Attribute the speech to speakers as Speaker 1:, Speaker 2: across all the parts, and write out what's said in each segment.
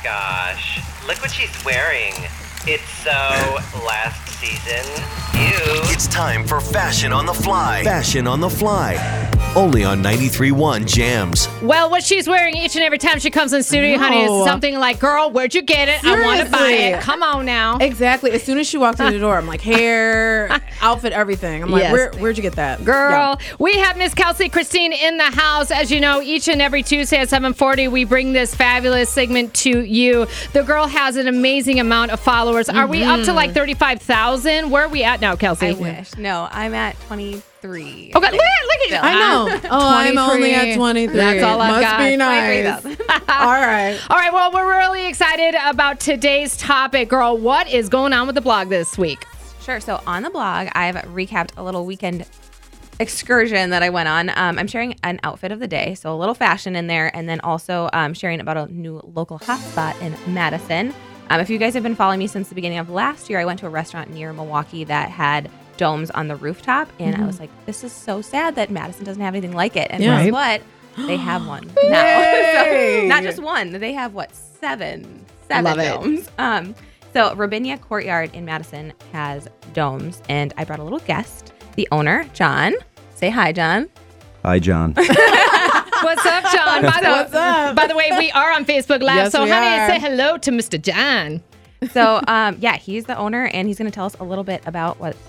Speaker 1: gosh. Look what she's wearing. It's so last season. Ew.
Speaker 2: It's time for Fashion on the Fly. Fashion on the Fly. Only on 93.1 Jams.
Speaker 3: Well, what she's wearing each and every time she comes in studio, honey, is something like, girl, where'd you get it? I want to buy it. Come on now.
Speaker 4: Exactly. As soon as she walked through the door, I'm like, hair, outfit, everything. I'm like,
Speaker 3: Yes.
Speaker 4: where'd you get that?
Speaker 3: Girl, we have Miss Kelsey Christine in the house. As you know, each and every Tuesday at 7:40, we bring this fabulous segment to you. The girl has an amazing amount of followers. Are we up to like 35,000? Where are we at now, Kelsey?
Speaker 5: I wish. No, I'm at 23.
Speaker 3: Okay, look at you.
Speaker 4: I know. Oh, I'm only at 23.
Speaker 3: That's all I've got.
Speaker 4: Must be nice.
Speaker 5: 23,000.
Speaker 4: All right.
Speaker 3: All right, well, we're really excited about today's topic, girl. What is going on with the blog this week?
Speaker 5: Sure. So on the blog, I've recapped a little weekend excursion that I went on. I'm sharing an outfit of the day, so a little fashion in there, and then also sharing about a new local hotspot in Madison. If you guys have been following me since the beginning of last year, I went to a restaurant near Milwaukee that had domes on the rooftop, and I was like, this is so sad that Madison doesn't have anything like it. And guess what? They have one now. So, not just one. They have, seven
Speaker 3: Love it.
Speaker 5: domes. So Robinia Courtyard in Madison has domes, and I brought a little guest, the owner, John. Say hi, John.
Speaker 6: Hi, John.
Speaker 3: What's up, John?
Speaker 4: What's up?
Speaker 3: By the way, we are on Facebook Live,
Speaker 4: Yes,
Speaker 3: so
Speaker 4: we
Speaker 3: honey,
Speaker 4: are.
Speaker 3: say hello to Mr. John.
Speaker 5: So he's the owner, and he's going to tell us a little bit about what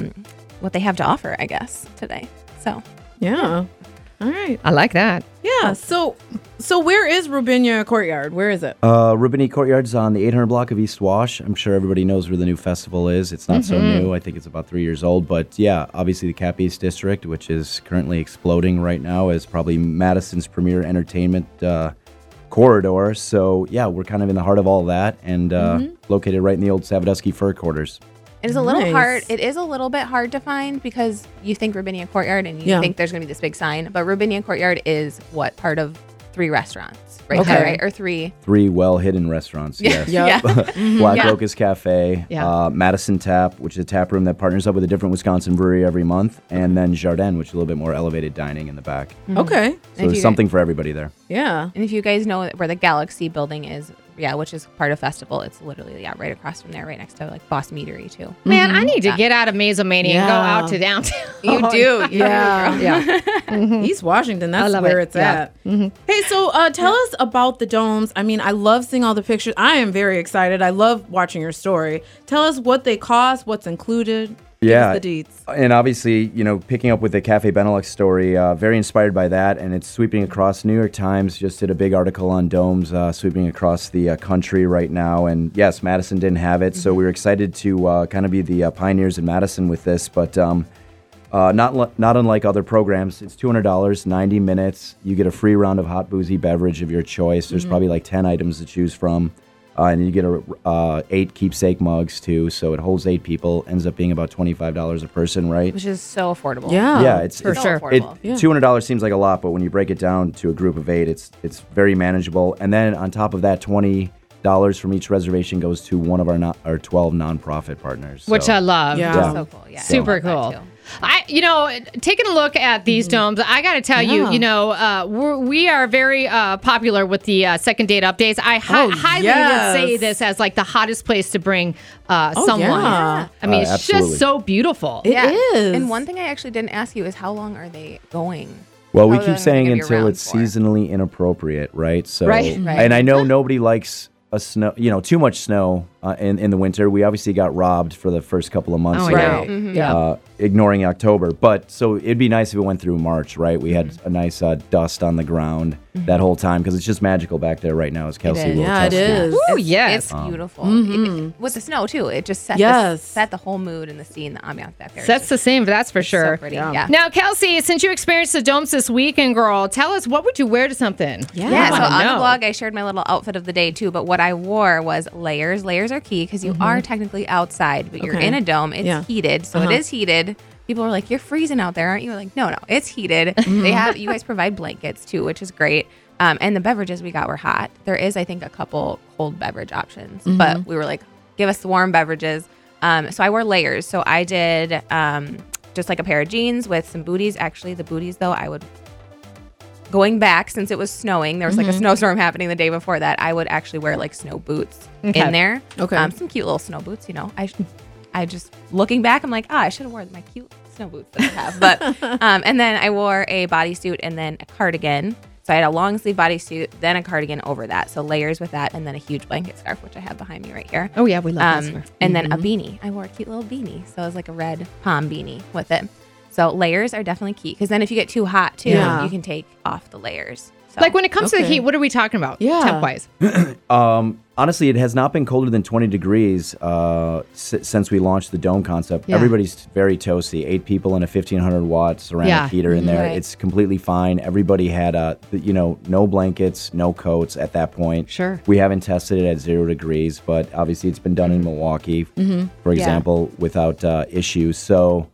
Speaker 5: they have to offer, I guess, today. So
Speaker 4: Yeah. All right.
Speaker 3: I like that.
Speaker 4: Yeah. So where is Robinia Courtyard? Where is it?
Speaker 6: Rubini Courtyard's on the 800 block of East Wash. I'm sure everybody knows where the new festival is. It's not so new. I think it's about 3 years old. But yeah, obviously the Cap East District, which is currently exploding right now, is probably Madison's premier entertainment corridor. So yeah, we're kind of in the heart of all that and located right in the old Savadusky fur quarters.
Speaker 5: it is a little
Speaker 4: Nice.
Speaker 5: hard. It is a little bit hard to find because you think Robinia Courtyard and you think there's going to be this big sign, but Robinia Courtyard is part of 3 restaurants, right?
Speaker 4: Okay.
Speaker 5: There, right? Or 3.
Speaker 6: 3 well-hidden restaurants, yes.
Speaker 4: Yep.
Speaker 6: Black
Speaker 5: Yeah.
Speaker 6: Locust Cafe,
Speaker 3: Yeah.
Speaker 6: Madison Tap, which is a tap room that partners up with a different Wisconsin brewery every month, and then Jardin, which is a little bit more elevated dining in the back.
Speaker 4: Okay.
Speaker 6: So
Speaker 5: you
Speaker 6: there's something for everybody there.
Speaker 4: Yeah.
Speaker 5: And if you guys know where the Galaxy building is, which is part of Festival, it's literally right across from there, right next to Boss Meadery too.
Speaker 3: Man, I need to get out of Mazomania and go
Speaker 4: Yeah.
Speaker 3: out to downtown.
Speaker 5: You do.
Speaker 4: Yeah.
Speaker 3: Yeah.
Speaker 4: East Washington, that's
Speaker 3: love
Speaker 4: where
Speaker 3: it.
Speaker 4: it's
Speaker 3: Yeah.
Speaker 4: at. Hey, so tell us about the domes. I mean, I love seeing all the pictures. I am very excited. I love watching your story. Tell us what they cost, what's included. Give
Speaker 6: Yeah.
Speaker 4: us the deets.
Speaker 6: And obviously, picking up with the Cafe Benelux story, very inspired by that, and it's sweeping across. New York Times just did a big article on domes, sweeping across the country right now. And yes, Madison didn't have it, so we were excited to kind of be the pioneers in Madison with this. But not unlike other programs, it's $200, 90 minutes. You get a free round of hot boozy beverage of your choice. There's probably like 10 items to choose from. And you get 8 keepsake mugs too, so it holds 8 people. Ends up being about $25 a person, right?
Speaker 5: Which is so affordable.
Speaker 4: Yeah.
Speaker 6: Yeah, it's
Speaker 3: For
Speaker 6: it's-
Speaker 3: sure.
Speaker 5: affordable.
Speaker 6: $200 seems like a lot, but when you break it down to a group of 8, it's very manageable. And then on top of that, $20 from each reservation goes to one of our 12 nonprofit partners.
Speaker 3: Which
Speaker 6: So-
Speaker 3: I love.
Speaker 4: Yeah.
Speaker 5: So cool. Yeah.
Speaker 3: Super
Speaker 5: I love that
Speaker 3: cool.
Speaker 5: too.
Speaker 3: Taking a look at these domes, I got to tell you, we are very popular with the second date updates. I highly
Speaker 4: yes.
Speaker 3: would say this as like the hottest place to bring someone.
Speaker 4: yeah.
Speaker 3: I mean, it's
Speaker 6: Absolutely.
Speaker 3: just so beautiful.
Speaker 4: It is.
Speaker 5: And one thing I actually didn't ask you is how long are they going?
Speaker 6: Well, we
Speaker 5: How long
Speaker 6: keep
Speaker 5: are they
Speaker 6: saying
Speaker 5: gonna be
Speaker 6: until
Speaker 5: around
Speaker 6: it's
Speaker 5: for?
Speaker 6: seasonally inappropriate, right? So,
Speaker 3: Right.
Speaker 6: And I know nobody likes a snow, too much snow in the winter. We obviously got robbed for the first couple of months.
Speaker 3: Oh,
Speaker 6: here,
Speaker 3: yeah. Yeah.
Speaker 6: ignoring October. But so it'd be nice if it went through March, right? We had a nice dust on the ground that whole time because it's just magical back there right now, as Kelsey
Speaker 5: is.
Speaker 6: will
Speaker 4: Yeah, it
Speaker 6: attest to.
Speaker 4: is.
Speaker 3: Ooh, yes.
Speaker 5: It's beautiful. With the snow too. It just set,
Speaker 4: Yes.
Speaker 5: set the whole mood and the scene, the ambiance back there. It's
Speaker 3: That's
Speaker 5: just
Speaker 3: the same, that's for sure.
Speaker 5: so pretty. Yeah.
Speaker 3: Now, Kelsey, since you experienced the domes this weekend, girl, tell us, what would you wear to something?
Speaker 4: Yeah.
Speaker 5: Yeah,
Speaker 3: I
Speaker 5: so
Speaker 3: wanna
Speaker 5: on
Speaker 3: know.
Speaker 5: the blog, I shared my little outfit of the day too. But what I wore was layers. Layers are key because you are technically outside, but you're
Speaker 4: Okay.
Speaker 5: in a dome. It's
Speaker 4: Yeah.
Speaker 5: heated, so it is heated. People are like, "You're freezing out there, aren't you?" We're like, no, it's heated. They have you guys provide blankets too, which is great. And the beverages we got were hot. There is, I think, a couple cold beverage options, but we were like, "Give us the warm beverages." So I wore layers. So I did just like a pair of jeans with some booties. Actually, the booties though, I would going back, since it was snowing, there was like a snowstorm happening the day before that, I would actually wear like snow boots in there.
Speaker 4: Okay.
Speaker 5: Some cute little snow boots, I just, looking back, I'm like, I should have worn my cute snow boots that I have. But, and then I wore a bodysuit and then a cardigan. So I had a long sleeve bodysuit, then a cardigan over that. So layers with that, and then a huge blanket scarf, which I have behind me right here.
Speaker 3: Oh, yeah, we love that scarf.
Speaker 5: And then a beanie. I wore a cute little beanie. So it was like a red palm beanie with it. So layers are definitely key. Because then if you get too hot, too, you can take off the layers. So.
Speaker 3: Like when it comes to the heat, what are we talking about?
Speaker 4: Yeah.
Speaker 3: Temp-wise.
Speaker 6: Honestly, it has not been colder than 20 degrees since we launched the dome concept.
Speaker 3: Yeah.
Speaker 6: Everybody's very toasty. 8 people in a 1,500 watt ceramic heater in there.
Speaker 5: Right.
Speaker 6: It's completely fine. Everybody had, no blankets, no coats at that point.
Speaker 3: Sure.
Speaker 6: We haven't tested it at 0 degrees, but obviously it's been done in Milwaukee, for example, without issues. So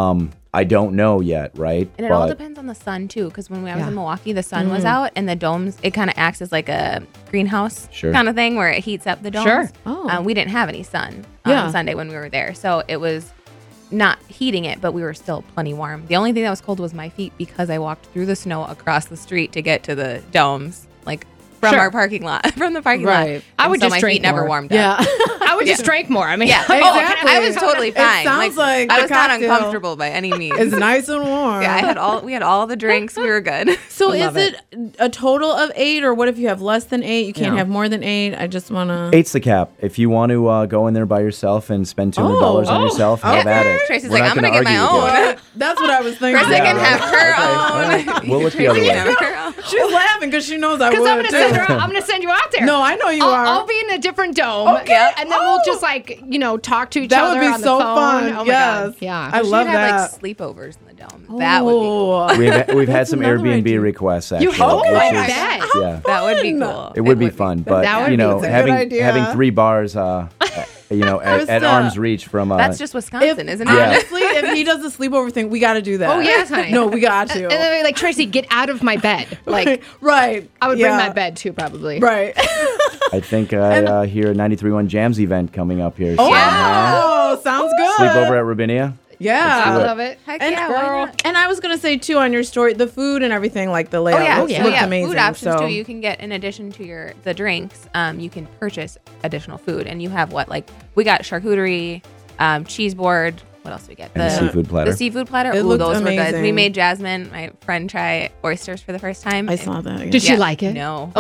Speaker 6: I don't know yet, right?
Speaker 5: And it all depends on the sun, too, because when I was in Milwaukee, the sun was out, and the domes, it kind of acts as like a greenhouse kind of thing where it heats up the domes.
Speaker 3: Sure.
Speaker 4: Oh.
Speaker 5: We didn't have any sun on Sunday when we were there, so it was not heating it, but we were still plenty warm. The only thing that was cold was my feet because I walked through the snow across the street to get to the domes, like from our parking lot, from the parking lot.
Speaker 4: Right.
Speaker 3: I would just
Speaker 5: my
Speaker 3: drink
Speaker 5: feet never
Speaker 3: more.
Speaker 5: warmed up.
Speaker 4: Yeah.
Speaker 3: I would just drink more. I mean,
Speaker 5: Yeah.
Speaker 4: Exactly.
Speaker 5: I was totally fine.
Speaker 4: It sounds like
Speaker 5: I
Speaker 4: the
Speaker 5: was not
Speaker 4: cocktail
Speaker 5: uncomfortable by any means.
Speaker 4: It's nice and warm.
Speaker 5: Yeah, we had all the drinks. We were good.
Speaker 4: So is it a total of 8, or what if you have less than 8? You can't have more than 8. I just want to.
Speaker 6: 8's the cap. If you want to go in there by yourself and spend $200 on yourself, have at it.
Speaker 5: Tracy's
Speaker 6: We're
Speaker 5: like,
Speaker 6: not
Speaker 5: I'm gonna
Speaker 6: gonna
Speaker 5: get my
Speaker 6: argue with you.
Speaker 5: own.
Speaker 4: That's what I was thinking.
Speaker 5: Krista can have her
Speaker 6: Okay,
Speaker 5: own.
Speaker 6: all right. We'll look the other
Speaker 5: Tracy can
Speaker 6: way.
Speaker 5: have her own.
Speaker 4: She's laughing because she knows I
Speaker 3: because
Speaker 4: would
Speaker 3: I'm gonna
Speaker 4: too.
Speaker 3: I'm gonna send you out there.
Speaker 4: No, I know you are.
Speaker 3: I'll be in a different dome.
Speaker 4: Okay.
Speaker 3: And then we'll just talk to each
Speaker 4: That
Speaker 3: other
Speaker 4: would be
Speaker 3: on the
Speaker 4: so
Speaker 3: phone.
Speaker 4: fun.
Speaker 3: Oh my
Speaker 4: yes.
Speaker 3: God. Yeah.
Speaker 4: I
Speaker 5: We
Speaker 4: love
Speaker 5: should have
Speaker 4: that.
Speaker 5: like sleepovers in the dome. That would be cool.
Speaker 4: Oh.
Speaker 6: We've had some
Speaker 4: another
Speaker 6: Airbnb
Speaker 4: idea.
Speaker 6: requests, actually.
Speaker 3: Oh,
Speaker 6: which
Speaker 3: I
Speaker 6: is-
Speaker 3: bet.
Speaker 6: Yeah.
Speaker 5: That would be cool.
Speaker 6: It would be fun, but
Speaker 3: That would be
Speaker 4: a good idea.
Speaker 6: having 3 bars, at
Speaker 4: Krista,
Speaker 6: arm's reach from.
Speaker 5: That's just Wisconsin, isn't it?
Speaker 6: Yeah.
Speaker 4: Honestly, if he does the sleepover thing, we got to do that.
Speaker 3: Oh, yes, honey.
Speaker 4: No, we got to.
Speaker 3: And then like, Tracy, get out of my bed. Like,
Speaker 4: right.
Speaker 3: I would bring
Speaker 4: Yeah.
Speaker 3: my bed too, probably.
Speaker 4: Right.
Speaker 6: I think I hear a 93.1 Jams event coming up here.
Speaker 4: Oh, sounds good.
Speaker 6: Sleepover at Rabinia.
Speaker 4: Yeah.
Speaker 3: I
Speaker 6: do it.
Speaker 3: love it.
Speaker 5: Heck
Speaker 4: And,
Speaker 5: yeah, why not?
Speaker 4: and I was going to say, too, on your story, the food and everything, like the layout looked amazing.
Speaker 5: Food options
Speaker 4: so.
Speaker 5: too. You can get, in addition to the drinks, you can purchase additional food, and you have we got charcuterie, cheese board. What else we get?
Speaker 6: And the seafood platter.
Speaker 5: The seafood platter.
Speaker 4: It
Speaker 5: Ooh,
Speaker 4: looked
Speaker 5: those were good. We
Speaker 4: amazing.
Speaker 5: made Jasmine, my friend, try oysters for the first time.
Speaker 4: I saw that. Yeah.
Speaker 3: Did she like it?
Speaker 5: No.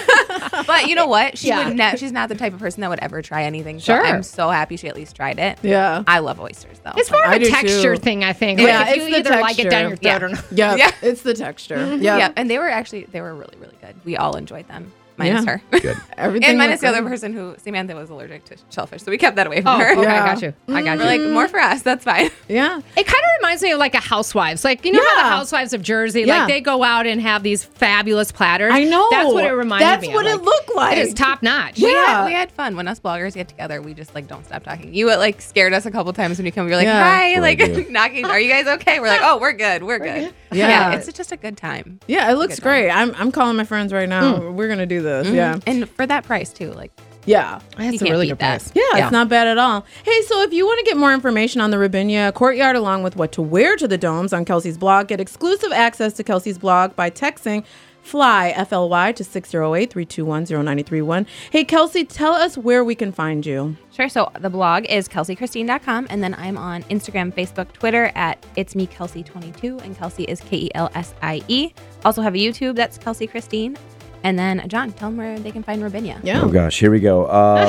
Speaker 5: But you know what? She's not the type of person that would ever try anything. So
Speaker 3: Sure.
Speaker 5: I'm so happy she at least tried it.
Speaker 4: Yeah.
Speaker 5: I love oysters though.
Speaker 3: It's more of
Speaker 4: I
Speaker 3: a
Speaker 4: do,
Speaker 3: texture
Speaker 4: too.
Speaker 3: thing, I think.
Speaker 4: Yeah,
Speaker 3: Like, if
Speaker 4: it's
Speaker 3: you
Speaker 4: the
Speaker 3: either like it down your
Speaker 4: texture.
Speaker 3: throat or not.
Speaker 4: Yep.
Speaker 5: Yeah.
Speaker 4: It's the texture. Yep.
Speaker 5: Yeah, and they were really, really good. We all enjoyed them, minus
Speaker 4: Yeah.
Speaker 5: her.
Speaker 6: Good.
Speaker 4: Everything
Speaker 5: And minus
Speaker 4: looked
Speaker 5: the other
Speaker 4: good.
Speaker 5: person who Samantha was allergic to shellfish, so we kept that away
Speaker 3: Oh,
Speaker 5: from her.
Speaker 3: okay,
Speaker 4: Yeah.
Speaker 3: I got you. I got
Speaker 5: We're
Speaker 3: you.
Speaker 5: like, more for us. That's fine.
Speaker 4: Yeah.
Speaker 3: It kind of reminds me of like a Housewives. Like, you know how the
Speaker 4: Yeah.
Speaker 3: Housewives of Jersey,
Speaker 4: Yeah.
Speaker 3: like they go out and have these fabulous platters.
Speaker 4: I know.
Speaker 3: That's what it reminded
Speaker 4: That's
Speaker 3: me
Speaker 4: what
Speaker 3: of.
Speaker 4: it looked like.
Speaker 3: It is top notch.
Speaker 4: Yeah.
Speaker 5: We had fun. When us bloggers get together, we just don't stop talking. You scared us a couple times when you come. You're like,
Speaker 4: Yeah.
Speaker 5: hi,
Speaker 6: Sure do.
Speaker 5: knocking. Are you guys okay? We're like, oh, we're good. We're good.
Speaker 4: Yeah.
Speaker 5: It's just a good time.
Speaker 4: Yeah, it looks
Speaker 5: Good time.
Speaker 4: great. I'm calling my friends right now. We're going to do this. Yeah.
Speaker 5: And for that price too,
Speaker 4: Yeah.
Speaker 3: That's
Speaker 5: You
Speaker 3: a
Speaker 5: can't
Speaker 3: really
Speaker 5: beat
Speaker 3: good
Speaker 5: that.
Speaker 3: price.
Speaker 4: Yeah, it's not bad at all. Hey, so if you want to get more information on the Rabinia Courtyard along with what to wear to the domes on Kelsey's blog, get exclusive access to Kelsey's blog by texting FLY, F-L-Y, to 608-321-0931. Hey, Kelsey, tell us where we can find you.
Speaker 5: Sure. So the blog is kelseykhristine.com, and then I'm on Instagram, Facebook, Twitter at It's Me Kelsey 22, and Kelsey is Kelsie. Also have a YouTube that's Kelsey Christine. And then John, tell them where they can find Rabinia.
Speaker 4: Yeah.
Speaker 6: Oh gosh, here we go.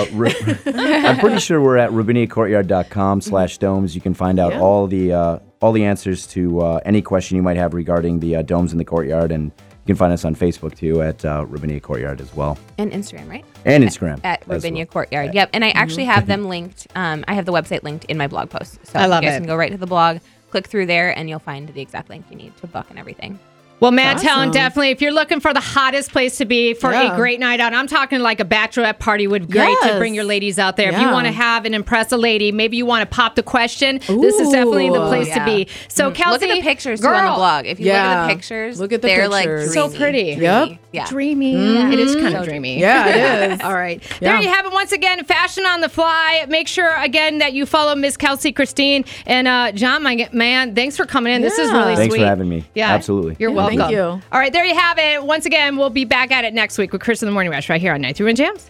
Speaker 6: I'm pretty sure we're at rabiniacourtyard.com/domes. You can find out all the answers to any question you might have regarding the domes in the courtyard, and you can find us on Facebook too at Rabinia Courtyard as well,
Speaker 5: And Instagram, right?
Speaker 6: and Instagram
Speaker 5: At
Speaker 6: as
Speaker 5: Rabinia
Speaker 6: well.
Speaker 5: Courtyard. Yep. And I actually have them linked. I have the website linked in my blog post. So
Speaker 3: I love
Speaker 5: you guys
Speaker 3: it.
Speaker 5: can go right to the blog, click through there, and you'll find the exact link you need to book and everything.
Speaker 3: Well, Matt
Speaker 4: Awesome.
Speaker 3: Talon, definitely, if you're looking for the hottest place to be for
Speaker 4: Yeah.
Speaker 3: a great night out, I'm talking like a bachelorette party would be great to
Speaker 4: Yes.
Speaker 3: bring your ladies out there. If you
Speaker 4: Yeah.
Speaker 3: want to have and impress a lady, maybe you want to pop the question, this is definitely the
Speaker 4: Ooh.
Speaker 3: place to
Speaker 5: Yeah.
Speaker 3: be. So, Kelsey,
Speaker 5: Look at the pictures too on the
Speaker 3: girl,
Speaker 5: blog. If you look at the pictures,
Speaker 4: Look at the
Speaker 5: they're
Speaker 4: pictures.
Speaker 3: So
Speaker 5: like
Speaker 3: pretty.
Speaker 5: dreamy.
Speaker 4: Yep.
Speaker 5: Yeah.
Speaker 3: Dreamy. It is kind of dreamy.
Speaker 4: Yeah, it is.
Speaker 3: All right.
Speaker 4: Yeah.
Speaker 3: There you have it once again. Fashion on the fly. Make sure, again, that you follow Miss Kelsey Christine. And John, my man, thanks for coming in. This is
Speaker 4: Yeah.
Speaker 3: really
Speaker 6: Thanks
Speaker 3: sweet.
Speaker 6: for having me.
Speaker 3: Yeah.
Speaker 6: Absolutely.
Speaker 3: You're
Speaker 6: And,
Speaker 3: welcome. welcome.
Speaker 4: Thank you.
Speaker 3: All right, there you have it. Once again, we'll be back at it next week with Chris in the Morning Rush right here on 93.1 Jams.